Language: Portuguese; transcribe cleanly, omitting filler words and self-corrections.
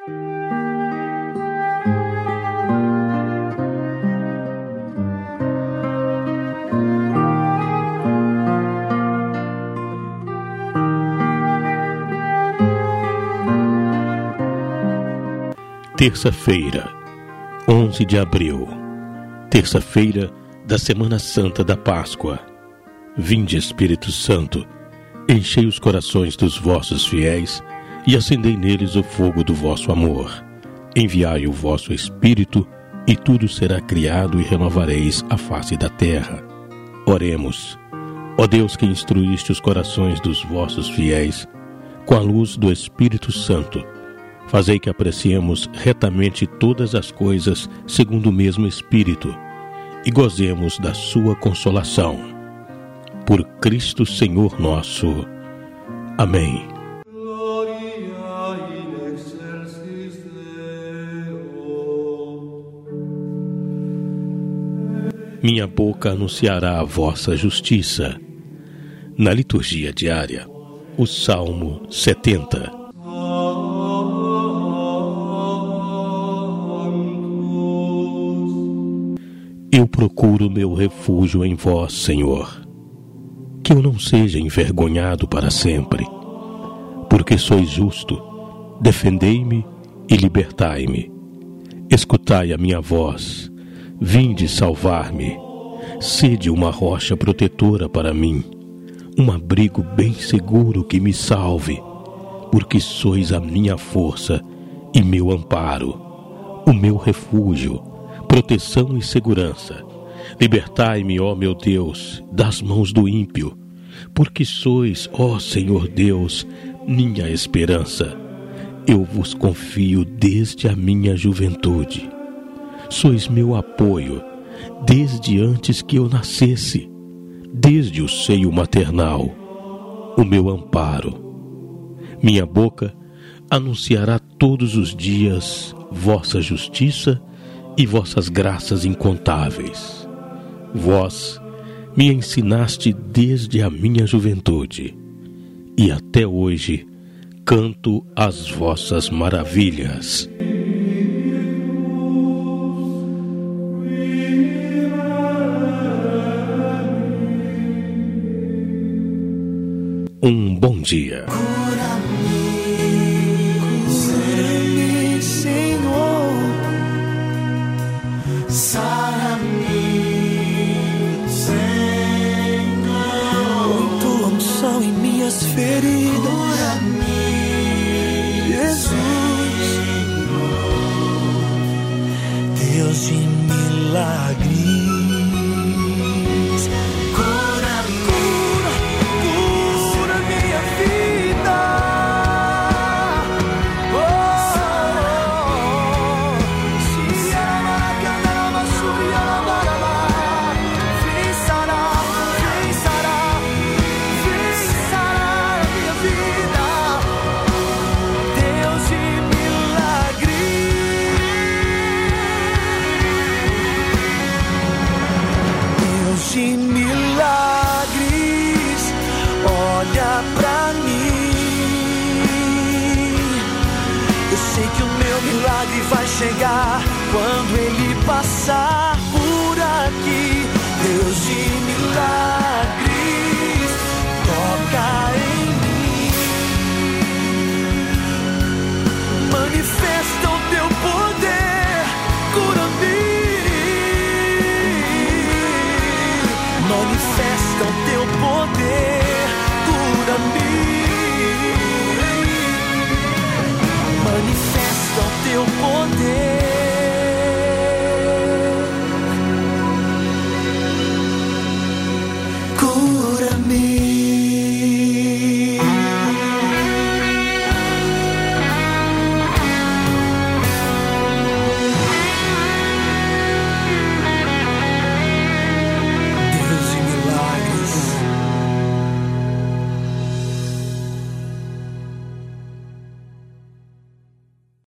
Terça-feira, 11 de abril, terça-feira da Semana Santa da Páscoa. Vinde, Espírito Santo, enchei os corações dos vossos fiéis e acendei neles o fogo do vosso amor. Enviai o vosso Espírito e tudo será criado e renovareis a face da terra. Oremos. Ó Deus, que instruíste os corações dos vossos fiéis com a luz do Espírito Santo, fazei que apreciemos retamente todas as coisas segundo o mesmo Espírito e gozemos da sua consolação. Por Cristo Senhor nosso. Amém. Minha boca anunciará a vossa justiça. Na liturgia diária, o Salmo 70. Eu procuro meu refúgio em vós, Senhor, que eu não seja envergonhado para sempre. Porque sois justo, defendei-me e libertai-me. Escutai a minha voz, vinde salvar-me. Sede uma rocha protetora para mim, um abrigo bem seguro que me salve, porque sois a minha força e meu amparo, o meu refúgio, proteção e segurança. Libertai-me, ó meu Deus, das mãos do ímpio, porque sois, ó Senhor Deus, minha esperança. Eu vos confio desde a minha juventude. Sois meu apoio desde antes que eu nascesse, desde o seio maternal, o meu amparo. Minha boca anunciará todos os dias vossa justiça e vossas graças incontáveis. Vós me ensinaste desde a minha juventude, e até hoje canto as vossas maravilhas. Um bom dia. Em minhas feridas, Jesus, Deus de milagres, cura minha vida. De milagres, olha pra mim. Eu sei que o meu milagre vai chegar quando ele passar por aqui. Deus de milagres, toca em mim. Manifesta o teu poder, cura-me. Manifesta o teu poder, cura-me. Manifesta o teu poder, cura-me.